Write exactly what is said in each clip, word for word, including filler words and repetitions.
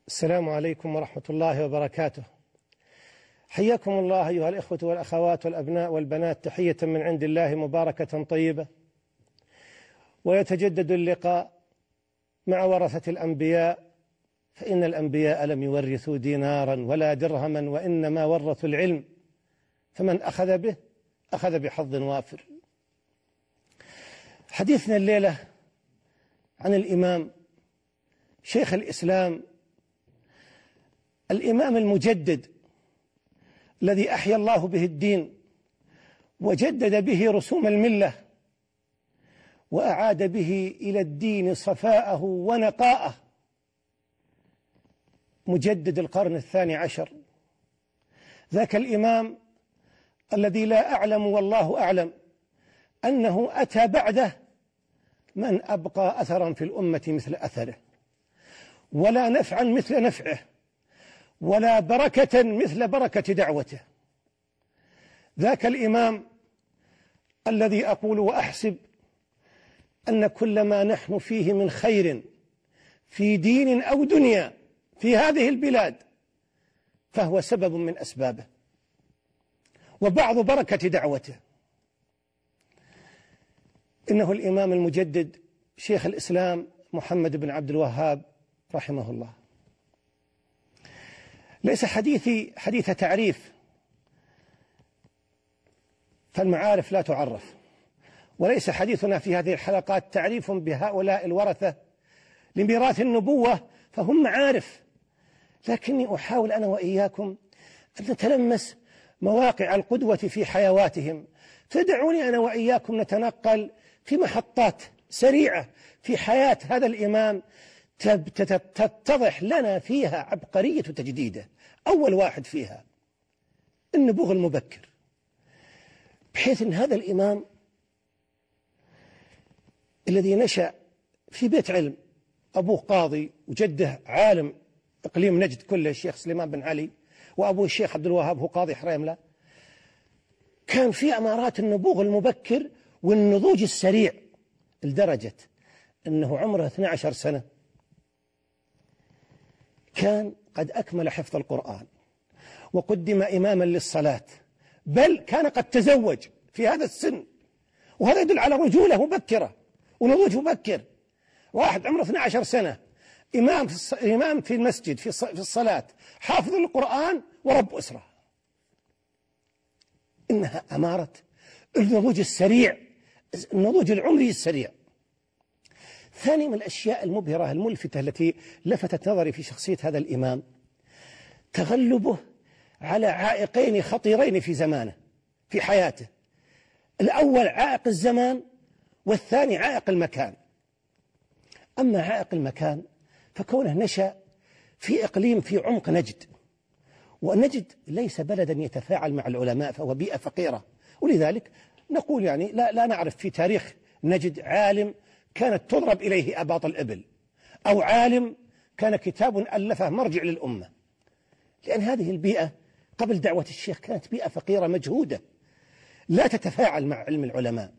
السلام عليكم ورحمة الله وبركاته. حياكم الله أيها الإخوة والأخوات والأبناء والبنات تحية من عند الله مباركة طيبة. ويتجدد اللقاء مع ورثة الأنبياء، فإن الأنبياء لم يورثوا دينارا ولا درهما، وإنما ورثوا العلم، فمن أخذ به أخذ بحظ وافر. حديثنا الليلة عن الإمام شيخ الإسلام، الإمام المجدد الذي أحيا الله به الدين وجدد به رسوم الملة وأعاد به إلى الدين صفاءه ونقاءه، مجدد القرن الثاني عشر، ذاك الإمام الذي لا أعلم والله أعلم أنه أتى بعده من أبقى أثرا في الأمة مثل أثره، ولا نفعا مثل نفعه، ولا بركة مثل بركة دعوته. ذاك الإمام الذي أقول وأحسب أن كل ما نحن فيه من خير في دين أو دنيا في هذه البلاد فهو سبب من أسبابه وبعض بركة دعوته. إنه الإمام المجدد شيخ الإسلام محمد بن عبد الوهاب رحمه الله. ليس حديثي حديث تعريف، فالمعارف لا تعرف، وليس حديثنا في هذه الحلقات تعريف بهؤلاء الورثة لميراث النبوة، فهم معارف، لكني أحاول أنا وإياكم أن نتلمس مواقع القدوة في حيواتهم. فدعوني أنا وإياكم نتنقل في محطات سريعة في حياة هذا الإمام تتضح لنا فيها عبقرية تجديده. أول واحد فيها النبوغ المبكر، بحيث أن هذا الإمام الذي نشأ في بيت علم، أبوه قاضي وجده عالم إقليم نجد كله الشيخ سليمان بن علي، وأبوه الشيخ عبد الوهاب هو قاضي حريملة، كان في أمارات النبوغ المبكر والنضوج السريع لدرجة أنه عمره اثني عشر سنة كان قد أكمل حفظ القرآن وقدم إماما للصلاة، بل كان قد تزوج في هذا السن، وهذا يدل على رجولة مبكرة ونضوج مبكر. واحد عمره اثني عشر سنة إمام في إمام في المسجد في في الصلاة، حافظ القرآن ورب أسرة. إنها أمارة النضوج السريع، النضوج العمري السريع. ثاني من الأشياء المبهرة الملفتة التي لفتت نظري في شخصية هذا الإمام تغلبه على عائقين خطيرين في زمانه في حياته. الأول عائق الزمان، والثاني عائق المكان. أما عائق المكان فكونه نشأ في إقليم في عمق نجد، ونجد ليس بلدا يتفاعل مع العلماء، فهو بيئة فقيرة، ولذلك نقول يعني لا, لا نعرف في تاريخ نجد عالم كانت تضرب إليه أباط الإبل، أو عالم كان كتاب ألفه مرجع للأمة، لأن هذه البيئة قبل دعوة الشيخ كانت بيئة فقيرة مجهودة لا تتفاعل مع علم العلماء.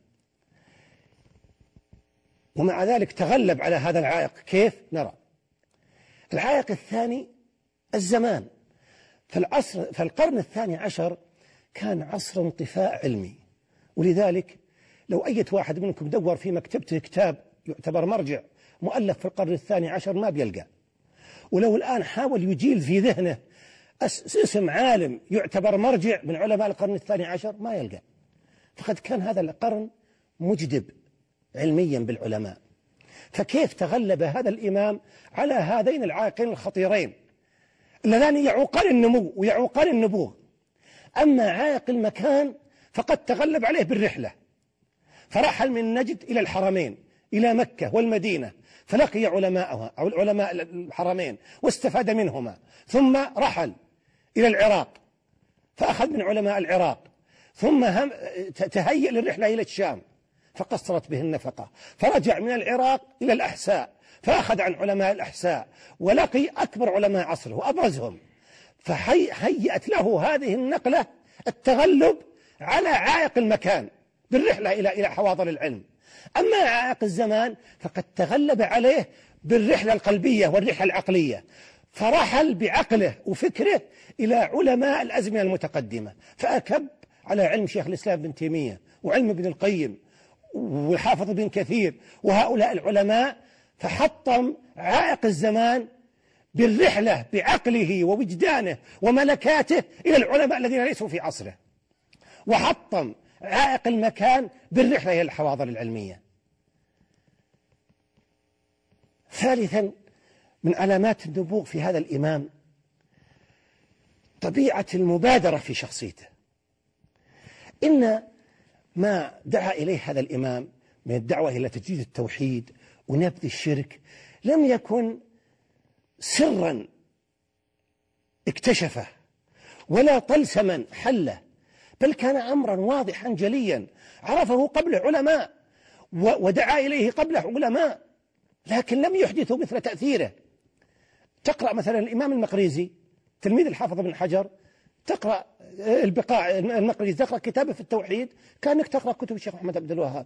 ومع ذلك تغلب على هذا العائق. كيف؟ نرى. العائق الثاني الزمان. فالعصر فالقرن الثاني عشر كان عصر انطفاء علمي، ولذلك لو أي واحد منكم دور في مكتبته كتاب يعتبر مرجع مؤلف في القرن الثاني عشر ما بيلقى، ولو الآن حاول يجيل في ذهنه اسم عالم يعتبر مرجع من علماء القرن الثاني عشر ما يلقى. فقد كان هذا القرن مجدب علميا بالعلماء. فكيف تغلب هذا الإمام على هذين العائقين الخطيرين اللذان يعوقان النمو ويعوقان النبوغ؟ أما عائق المكان فقد تغلب عليه بالرحلة، فرحل من نجد إلى الحرمين إلى مكة والمدينة، فلقي علماءها أو علماء الحرمين واستفاد منهما، ثم رحل إلى العراق فأخذ من علماء العراق، ثم تهيأ للرحلة إلى الشام فقصرت به النفقة، فرجع من العراق إلى الأحساء فأخذ عن علماء الأحساء ولقي أكبر علماء عصره وأبرزهم، فهيأت له هذه النقلة التغلب على عائق المكان بالرحلة إلى إلى حواضر العلم. أما عائق الزمان فقد تغلب عليه بالرحلة القلبية والرحلة العقلية، فرحل بعقله وفكره إلى علماء الأزمنة المتقدمة، فأكب على علم شيخ الإسلام ابن تيمية وعلم ابن القيم والحافظ ابن كثير وهؤلاء العلماء، فحطم عائق الزمان بالرحلة بعقله ووجدانه وملكاته إلى العلماء الذين ليسوا في عصره، وحطم عائق المكان بالرحلة إلى الحواضر العلمية. ثالثا من علامات النبوغ في هذا الإمام طبيعة المبادرة في شخصيته. إن ما دعا إليه هذا الإمام من الدعوة إلى تجديد التوحيد ونبذ الشرك لم يكن سرا اكتشفه ولا طلسما حله، بل كان أمرا واضحا جليا عرفه قبله علماء ودعا إليه قبله علماء، لكن لم يحدثوا مثل تأثيره. تقرأ مثلا الإمام المقريزي تلميذ الحافظ بن حجر، تقرأ البقاع المقريزي، تقرأ كتابه في التوحيد كأنك تقرأ كتب الشيخ محمد عبد الوهاب،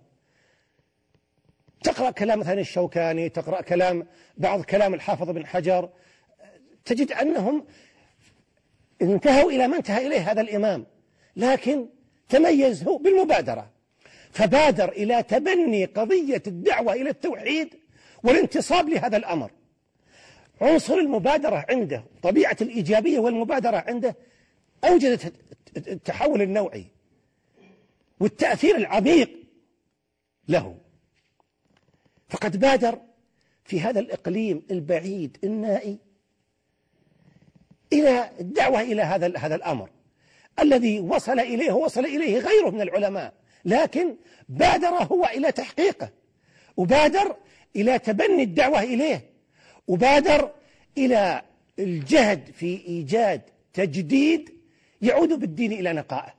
تقرأ كلام مثلا الشوكاني، تقرأ كلام بعض كلام الحافظ بن حجر، تجد أنهم انتهوا إلى ما انتهى إليه هذا الإمام، لكن تميز هو بالمبادرة، فبادر إلى تبني قضية الدعوة إلى التوحيد والانتصاب لهذا الأمر. عنصر المبادرة عنده، طبيعة الإيجابية والمبادرة عنده أوجدت التحول النوعي والتأثير العميق له، فقد بادر في هذا الإقليم البعيد النائي إلى الدعوة إلى هذا هذا الأمر الذي وصل إليه وصل إليه غيره من العلماء، لكن بادر هو إلى تحقيقه، وبادر إلى تبني الدعوة إليه، وبادر إلى الجهد في إيجاد تجديد يعود بالدين إلى نقائه.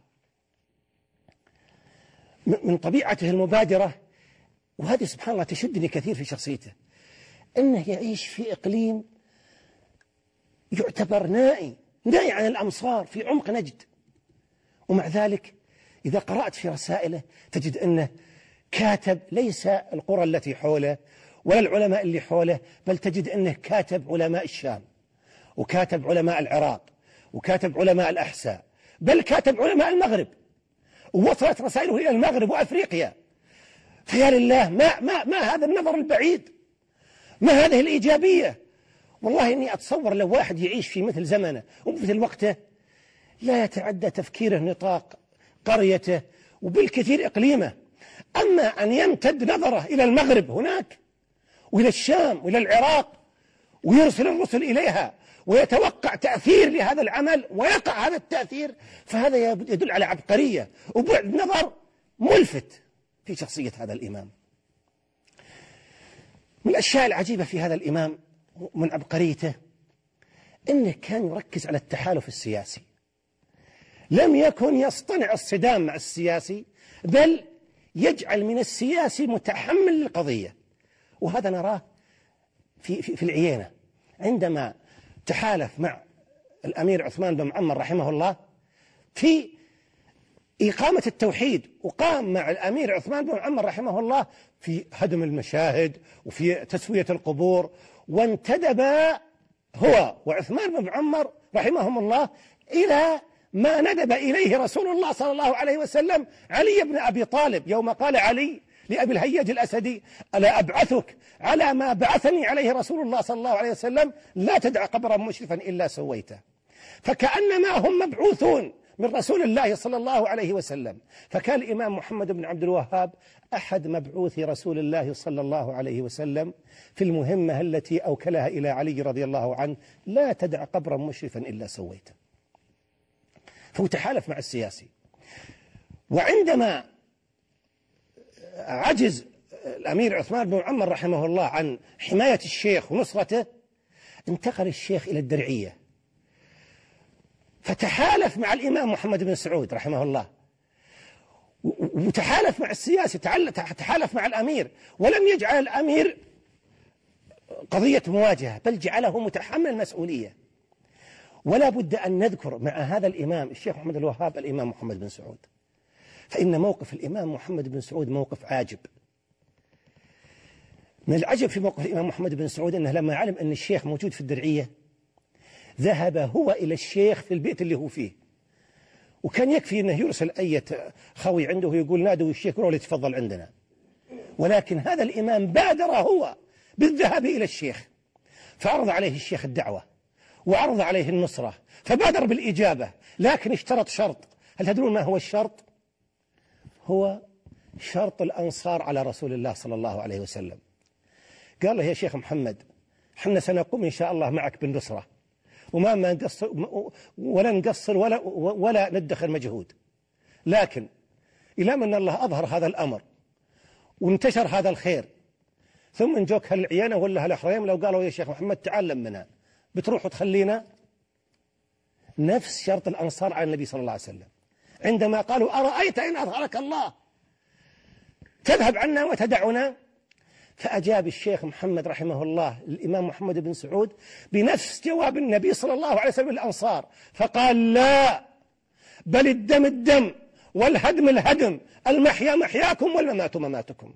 من طبيعته المبادرة، وهذه سبحان الله تشدني كثير في شخصيته، أنه يعيش في إقليم يعتبر نائي نائي عن الأمصار في عمق نجد، ومع ذلك إذا قرأت في رسائله تجد أنه كاتب ليس القرى التي حوله ولا العلماء اللي حوله، بل تجد أنه كاتب علماء الشام، وكاتب علماء العراق، وكاتب علماء الأحساء، بل كاتب علماء المغرب، ووصلت رسائله إلى المغرب وأفريقيا. فيا لله، ما, ما, ما هذا النظر البعيد، ما هذه الإيجابية. والله إني أتصور لو واحد يعيش في مثل زمنه ومثل وقته لا يتعدى تفكيره نطاق قريته وبالكثير إقليمه، أما أن يمتد نظره إلى المغرب هناك وإلى الشام وإلى العراق ويرسل الرسل إليها ويتوقع تأثير لهذا العمل ويقع هذا التأثير، فهذا يدل على عبقرية وبعد نظر ملفت في شخصية هذا الإمام. من الأشياء العجيبة في هذا الإمام من عبقريته أنه كان يركز على التحالف السياسي، لم يكن يصطنع الصدام مع السياسي، بل يجعل من السياسي متحمل للقضية. وهذا نراه في, في, في العيينة عندما تحالف مع الأمير عثمان بن معمر رحمه الله في إقامة التوحيد، وقام مع الأمير عثمان بن معمر رحمه الله في هدم المشاهد وفي تسوية القبور، وانتدب هو وعثمان بن معمر رحمهم الله إلى ما ندب إليه رسول الله صلى الله عليه وسلم علي بن أبي طالب يوم قال علي لأبي الهياج الأسدي: ألا أبعثك على ما بعثني عليه رسول الله صلى الله عليه وسلم، لا تدع قبرا مشرفا إلا سويته. فكأنما هم مبعوثون من رسول الله صلى الله عليه وسلم. فكان الإمام محمد بن عبد الوهاب أحد مبعوثي رسول الله صلى الله عليه وسلم في المهمة التي أوكلها إلى علي رضي الله عنه: لا تدع قبرا مشرفا إلا سويته. فهو تحالف مع السياسي. وعندما عجز الأمير عثمان بن معمر رحمه الله عن حماية الشيخ ونصرته، انتقل الشيخ إلى الدرعية، فتحالف مع الإمام محمد بن سعود رحمه الله، وتحالف مع السياسي، تحالف مع الأمير، ولم يجعل الأمير قضية مواجهة، بل جعله متحمل المسؤولية. ولا بد أن نذكر مع هذا الإمام الشيخ محمد الوهاب الإمام محمد بن سعود، فإن موقف الإمام محمد بن سعود موقف عاجب. من العجب في موقف الإمام محمد بن سعود أنه لما علم أن الشيخ موجود في الدرعية ذهب هو إلى الشيخ في البيت اللي هو فيه، وكان يكفي أنه يرسل أي خوي عنده ويقول نادوا الشيخ روح يتفضل عندنا، ولكن هذا الإمام بادر هو بالذهاب إلى الشيخ، فعرض عليه الشيخ الدعوة وعرض عليه النصرة، فبادر بالإجابة، لكن اشترط شرط. هل تدرون ما هو الشرط؟ هو شرط الأنصار على رسول الله صلى الله عليه وسلم. قال له يا شيخ محمد حنا سنقوم إن شاء الله معك بالنصرة، وما ما نقصر ولا نقصر ولا, ولا ندخر مجهود، لكن إلى من الله أظهر هذا الأمر وانتشر هذا الخير، ثم نجوك هالعيانة ولا هالأحرام لو قالوا يا شيخ محمد تعلم منا بتروح وتخلينا. نفس شرط الأنصار على النبي صلى الله عليه وسلم عندما قالوا أرأيت إن أظهرك الله تذهب عنا وتدعنا؟ فأجاب الشيخ محمد رحمه الله الإمام محمد بن سعود بنفس جواب النبي صلى الله عليه وسلم للأنصار، فقال لا، بل الدم الدم والهدم الهدم، المحيا محياكم والممات مماتكم.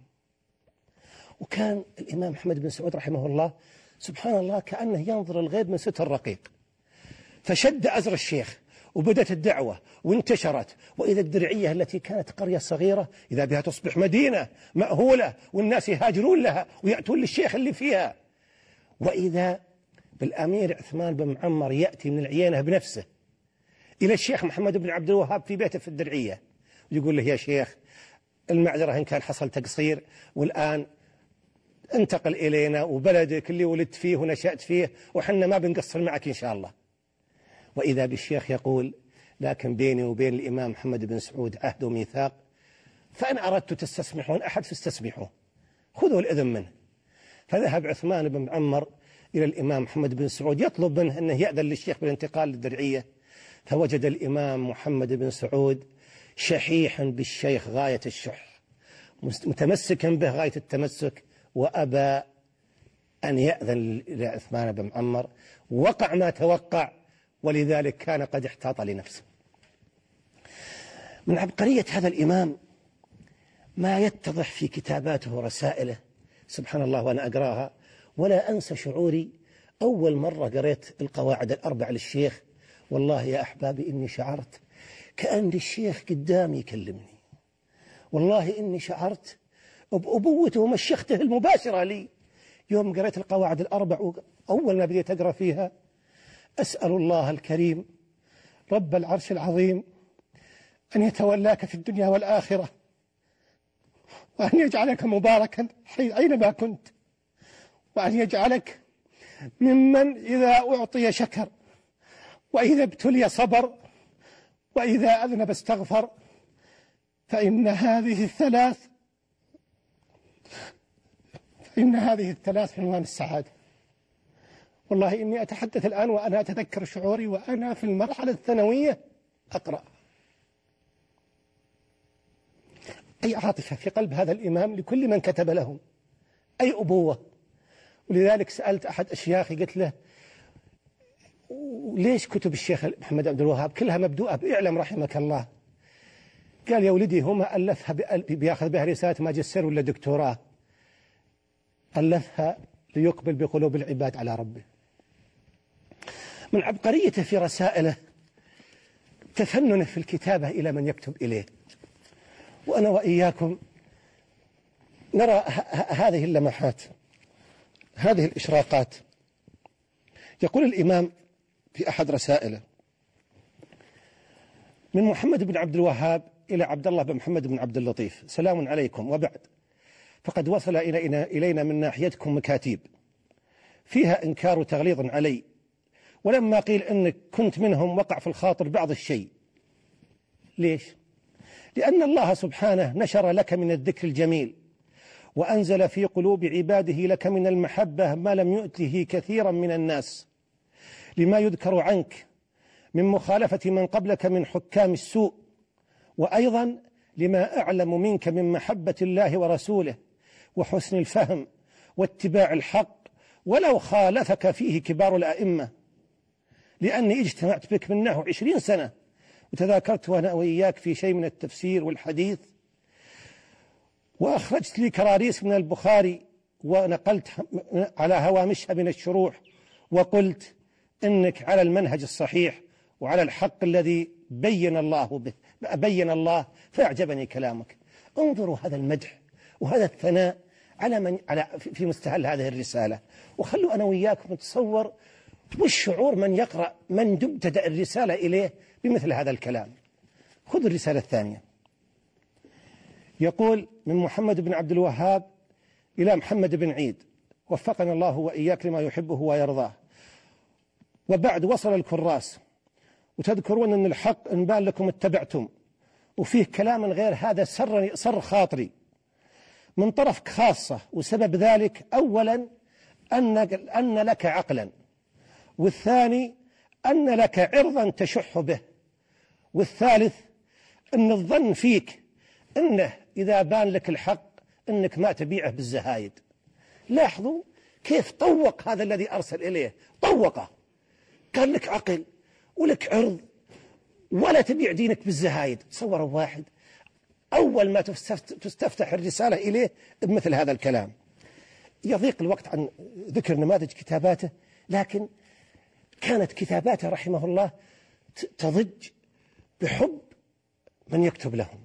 وكان الإمام محمد بن سعود رحمه الله سبحان الله كأنه ينظر الغيب من ستر رقيق، فشد أزر الشيخ وبدت الدعوة وانتشرت، وإذا الدرعية التي كانت قرية صغيرة إذا بها تصبح مدينة مأهولة، والناس يهاجرون لها ويأتون للشيخ اللي فيها، وإذا بالأمير عثمان بن معمر يأتي من العيانة بنفسه إلى الشيخ محمد بن عبد الوهاب في بيته في الدرعية ويقول له يا شيخ المعذرة إن كان حصل تقصير، والآن انتقل إلينا وبلدك اللي ولدت فيه ونشأت فيه وحنا ما بنقصر معك إن شاء الله. وإذا بالشيخ يقول لكن بيني وبين الإمام محمد بن سعود عهد وميثاق، فإن أردت تستسمحون أحد فاستسمحوه، خذوا الإذن منه. فذهب عثمان بن معمر إلى الإمام محمد بن سعود يطلب منه أنه يأذن للشيخ بالانتقال للدرعية، فوجد الإمام محمد بن سعود شحيحا بالشيخ غاية الشح، متمسكا به غاية التمسك، وأبى أن يأذن لعثمان بن معمر. وقع ما توقع، ولذلك كان قد احتاط لنفسه. من عبقرية هذا الإمام ما يتضح في كتاباته ورسائله، سبحان الله وأنا أقراها ولا أنسى شعوري أول مرة قريت القواعد الأربع للشيخ. والله يا أحبابي إني شعرت كأن الشيخ قدامي يكلمني، والله إني شعرت بأبوته ومشيخته المباشرة لي يوم قريت القواعد الأربع. أول ما بديت أقرأ فيها أسأل الله الكريم رب العرش العظيم أن يتولاك في الدنيا والآخرة، وأن يجعلك مباركا أينما كنت، وأن يجعلك ممن إذا أعطي شكر، وإذا ابتلي صبر، وإذا أذنب استغفر، فإن هذه الثلاث فإن هذه الثلاث عنوان السعادة. والله إني أتحدث الآن وأنا أتذكر شعوري وأنا في المرحلة الثانوية أقرأ. أي عاطفة في قلب هذا الإمام لكل من كتب لهم، أي أبوة. ولذلك سألت أحد أشياخي قلت له ليش كتب الشيخ محمد عبد الوهاب كلها مبدوءة بإعلم رحمك الله؟ قال يا ولدي هو ما ألفها بياخذ بها رسالة ماجستير ولا دكتوراه، ألفها ليقبل بقلوب العباد على ربه. من عبقريته في رسائله تفننه في الكتابة إلى من يكتب إليه. وأنا وإياكم نرى هذه اللمحات، هذه الإشراقات. يقول الإمام في أحد رسائله من محمد بن عبد الوهاب إلى عبد الله بن محمد بن عبد اللطيف: سلام عليكم، وبعد، فقد وصل إلينا, إلينا من ناحيتكم مكاتيب فيها إنكار وتغليظ علي، ولما قيل أنك كنت منهم وقع في الخاطر بعض الشيء. ليش؟ لأن الله سبحانه نشر لك من الذكر الجميل، وأنزل في قلوب عباده لك من المحبة ما لم يؤته كثيرا من الناس، لما يذكر عنك من مخالفة من قبلك من حكام السوء، وأيضا لما أعلم منك من محبة الله ورسوله وحسن الفهم واتباع الحق، ولو خالفك فيه كبار الأئمة، لأني اجتمعت بك من نحو عشرين سنة وتذاكرت وأنا وإياك في شيء من التفسير والحديث، وأخرجت لي كراريس من البخاري ونقلت على هوامشها من الشروح، وقلت أنك على المنهج الصحيح وعلى الحق الذي بين الله به بين الله، فأعجبني كلامك. انظروا هذا المدح وهذا الثناء على من على في مستهل هذه الرسالة، وخلوا أنا وياكم نتصور وش شعور من يقرأ من تبدأ الرسالة إليه بمثل هذا الكلام. خذوا الرسالة الثانية. يقول: من محمد بن عبد الوهاب إلى محمد بن عيد، وفقنا الله وإياك لما يحبه ويرضاه. وبعد، وصل الكراس، وتذكرون أن الحق إن بان لكم اتبعتم، وفيه كلام غير هذا سر, سر خاطري من طرفك خاصة، وسبب ذلك أولا أن, أن لك عقلا، والثاني أن لك عرضا تشح به، والثالث أن الظن فيك أنه إذا بان لك الحق أنك ما تبيعه بالزهايد. لاحظوا كيف طوق هذا الذي أرسل إليه، طوقه، قال لك عقل ولك عرض ولا تبيع دينك بالزهايد. تصوروا واحد أول ما تستفتح الرسالة إليه بمثل هذا الكلام. يضيق الوقت عن ذكر نماذج كتاباته، لكن كانت كتاباته رحمه الله تضج بحب من يكتب لهم.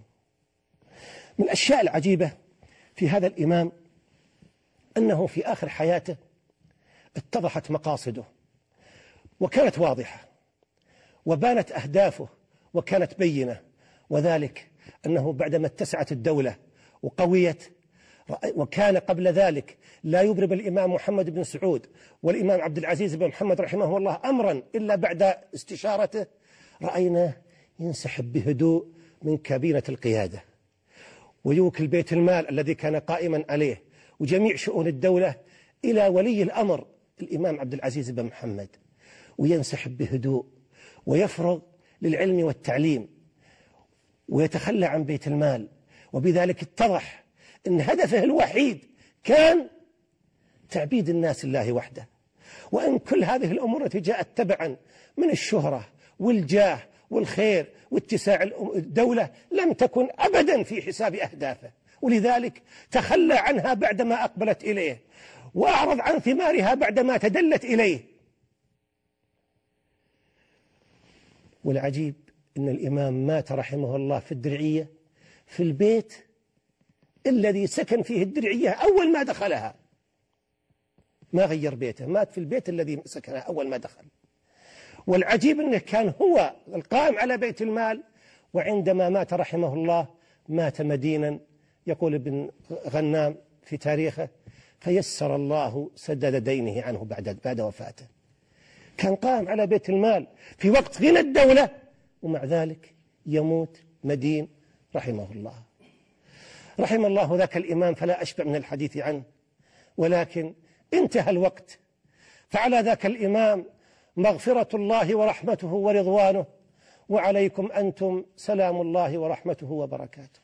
من الأشياء العجيبة في هذا الإمام أنه في آخر حياته اتضحت مقاصده وكانت واضحة، وبانت أهدافه وكانت بينة، وذلك أنه بعدما اتسعت الدولة وقويت، وكان قبل ذلك لا يبرم الإمام محمد بن سعود والإمام عبد العزيز بن محمد رحمه الله أمرا إلا بعد استشارته، رأيناه ينسحب بهدوء من كابينة القيادة، ويوكل بيت المال الذي كان قائما عليه وجميع شؤون الدولة إلى ولي الأمر الإمام عبد العزيز بن محمد، وينسحب بهدوء ويفرغ للعلم والتعليم ويتخلى عن بيت المال. وبذلك اتضح أن هدفه الوحيد كان تعبيد الناس لله وحده، وأن كل هذه الأمور التي جاءت تبعا من الشهرة والجاه والخير واتساع الدولة لم تكن أبدا في حساب أهدافه، ولذلك تخلى عنها بعدما أقبلت إليه، وأعرض عن ثمارها بعدما تدلت إليه. والعجيب أن الإمام مات رحمه الله في الدرعية، في البيت الذي سكن فيه الدرعية أول ما دخلها، ما غير بيته، مات في البيت الذي سكنه أول ما دخل. والعجيب أنه كان هو القائم على بيت المال، وعندما مات رحمه الله مات مدينا. يقول ابن غنام في تاريخه: فيسر الله سدد دينه عنه بعد بعد وفاته. كان قائم على بيت المال في وقت غنى الدولة، ومع ذلك يموت مدين رحمه الله. رحم الله ذاك الإمام، فلا أشبع من الحديث عنه، ولكن انتهى الوقت. فعلى ذاك الإمام مغفرة الله ورحمته ورضوانه، وعليكم أنتم سلام الله ورحمته وبركاته.